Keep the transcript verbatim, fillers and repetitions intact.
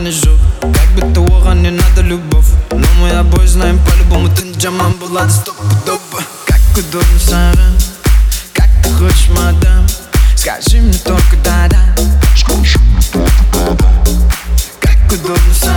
не жив. Как будто оған не надо любовь. Но мы обои знаем по-любому, ты не джаман была до стопудово. Как удобно, сарам, как ты хочешь, мадам. Скажи мне только да-да. Скажи мне только да-да. Как удобно, сарам.